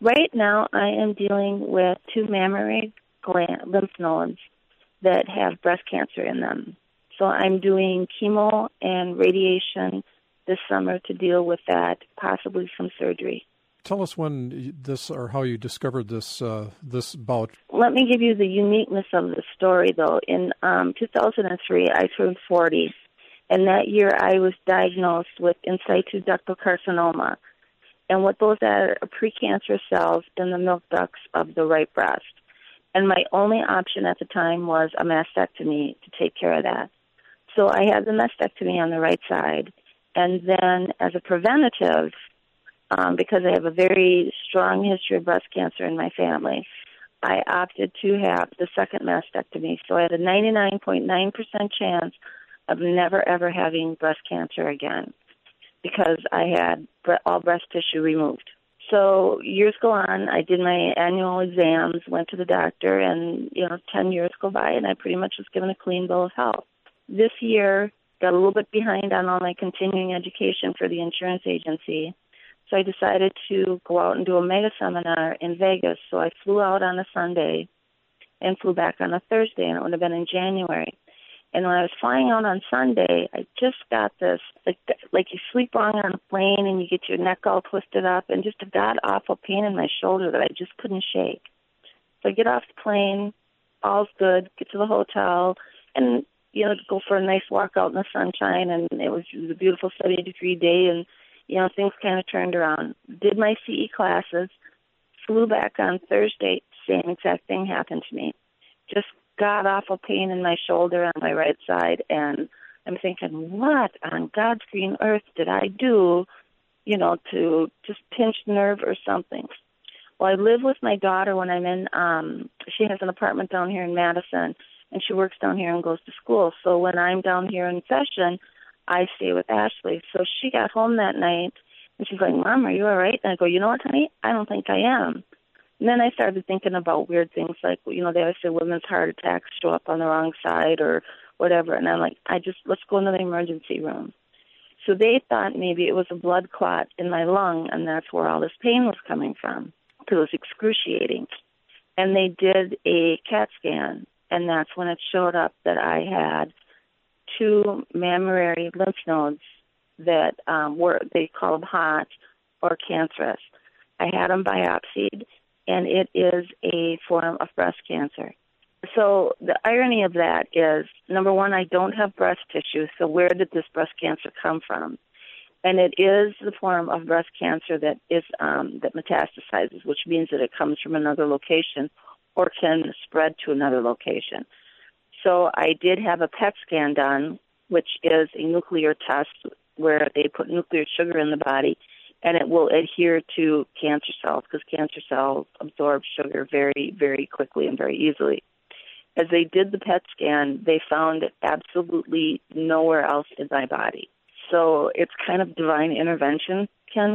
Right now, I am dealing with 2 mammary lymph nodes that have breast cancer in them. So I'm doing chemo and radiation this summer to deal with that, possibly some surgery. Tell us when this, or how you discovered this bout. Let me give you the uniqueness of the story, though. In 2003, I turned 40, and that year I was diagnosed with in situ ductal carcinoma. And what those are precancerous cells in the milk ducts of the right breast. And my only option at the time was a mastectomy to take care of that. So I had the mastectomy on the right side. And then as a preventative, because I have a very strong history of breast cancer in my family, I opted to have the second mastectomy. So I had a 99.9% chance of never, ever having breast cancer again because I had all breast tissue removed. So years go on. I did my annual exams, went to the doctor, and, 10 years go by, and I pretty much was given a clean bill of health. This year, got a little bit behind on all my continuing education for the insurance agency. So I decided to go out and do a mega seminar in Vegas. So I flew out on a Sunday and flew back on a Thursday, and it would have been in January. And when I was flying out on Sunday, I just got this, like you sleep wrong on a plane and you get your neck all twisted up, and just a god-awful pain in my shoulder that I just couldn't shake. So I get off the plane, all's good, get to the hotel, and, go for a nice walk out in the sunshine, and it was a beautiful 70-degree day, and, things kind of turned around. Did my CE classes, flew back on Thursday, same exact thing happened to me. Just god-awful pain in my shoulder on my right side, and I'm thinking, what on God's green earth did I do, to just pinch nerve or something? Well, I live with my daughter when I'm in, she has an apartment down here in Madison, and she works down here and goes to school. So when I'm down here in session, I stay with Ashley. So she got home that night, and she's like, Mom, are you all right? And I go, you know what, honey? I don't think I am. And then I started thinking about weird things like, they always say women's heart attacks show up on the wrong side or whatever. And I'm like, let's go into the emergency room. So they thought maybe it was a blood clot in my lung, and that's where all this pain was coming from, because it was excruciating. And they did a CAT scan, and that's when it showed up that I had 2 mammary lymph nodes that they call them hot or cancerous. I had them biopsied, and it is a form of breast cancer. So the irony of that is, number one, I don't have breast tissue, so where did this breast cancer come from? And it is the form of breast cancer that is that metastasizes, which means that it comes from another location or can spread to another location. So I did have a PET scan done, which is a nuclear test where they put nuclear sugar in the body, and it will adhere to cancer cells because cancer cells absorb sugar very, very quickly and very easily. As they did the PET scan, they found it absolutely nowhere else in my body. So it's kind of divine intervention, Ken.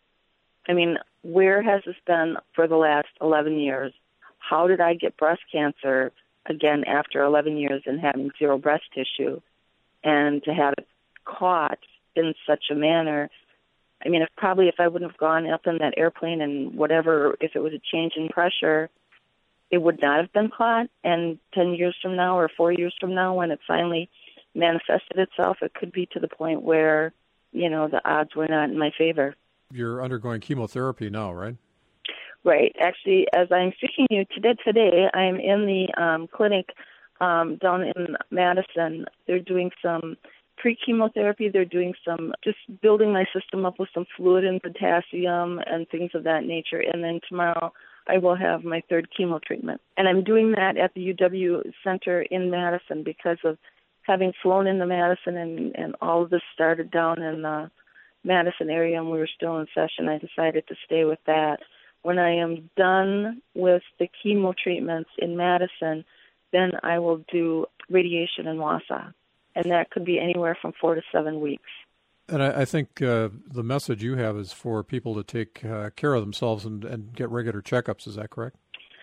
I mean, where has this been for the last 11 years? How did I get breast cancer again after 11 years and having zero breast tissue? And to have it caught in such a manner, I mean, if I wouldn't have gone up in that airplane and whatever, if it was a change in pressure, it would not have been caught. And 10 years from now or 4 years from now, when it finally manifested itself, it could be to the point where, the odds were not in my favor. You're undergoing chemotherapy now, right? Right. Actually, as I'm speaking to you today, I'm in the clinic down in Madison. They're doing some pre-chemotherapy. They're doing just building my system up with some fluid and potassium and things of that nature. And then tomorrow I will have my 3rd chemo treatment. And I'm doing that at the UW Center in Madison because of having flown into Madison and all of this started down in the Madison area and we were still in session. I decided to stay with that. When I am done with the chemo treatments in Madison, then I will do radiation in Wausau. And that could be anywhere from 4 to 7 weeks. And I think the message you have is for people to take care of themselves and get regular checkups. Is that correct?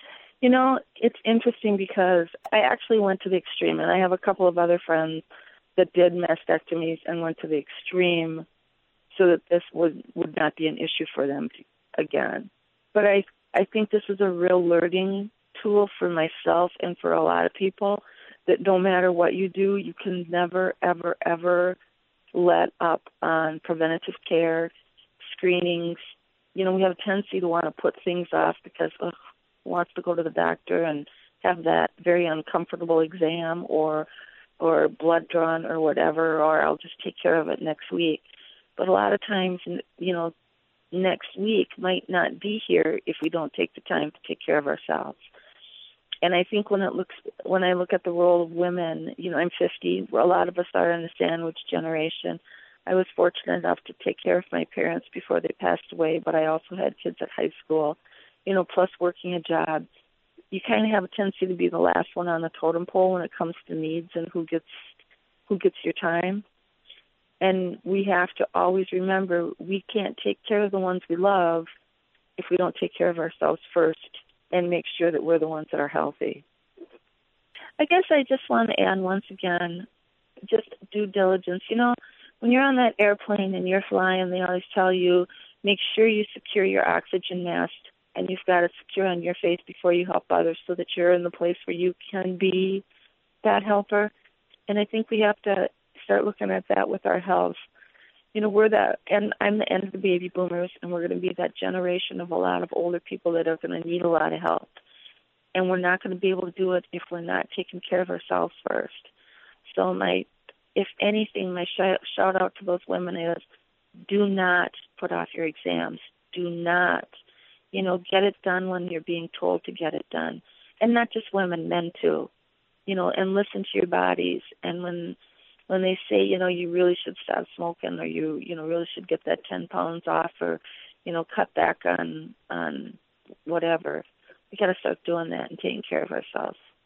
It's interesting because I actually went to the extreme, and I have a couple of other friends that did mastectomies and went to the extreme so that this would not be an issue for them again. But I think this is a real learning tool for myself and for a lot of people, that no matter what you do, you can never, ever, ever let up on preventative care, screenings. You know, we have a tendency to want to put things off because who wants to go to the doctor and have that very uncomfortable exam or blood drawn or whatever, or I'll just take care of it next week. But a lot of times, you know, next week might not be here if we don't take the time to take care of ourselves. And I think when I look at the role of women, you know, I'm 50. A lot of us are in the sandwich generation. I was fortunate enough to take care of my parents before they passed away, but I also had kids at high school, you know, plus working a job. You kind of have a tendency to be the last one on the totem pole when it comes to needs and who gets your time. And we have to always remember we can't take care of the ones we love if we don't take care of ourselves first and make sure that we're the ones that are healthy. I guess I just want to add once again, just due diligence. You know, when you're on that airplane and you're flying, they always tell you, make sure you secure your oxygen mask and you've got it secure on your face before you help others so that you're in the place where you can be that helper. And I think we have to start looking at that with our health. You know, and I'm the end of the baby boomers, and we're going to be that generation of a lot of older people that are going to need a lot of help. And we're not going to be able to do it if we're not taking care of ourselves first. So if anything, my shout out to those women is, do not put off your exams. Do not, you know, get it done when you're being told to get it done. And not just women, men too. You know, and listen to your bodies. And when they say, you know, you really should stop smoking, or you know, really should get that 10 pounds off, or, you know, cut back on whatever, we got to start doing that and taking care of ourselves.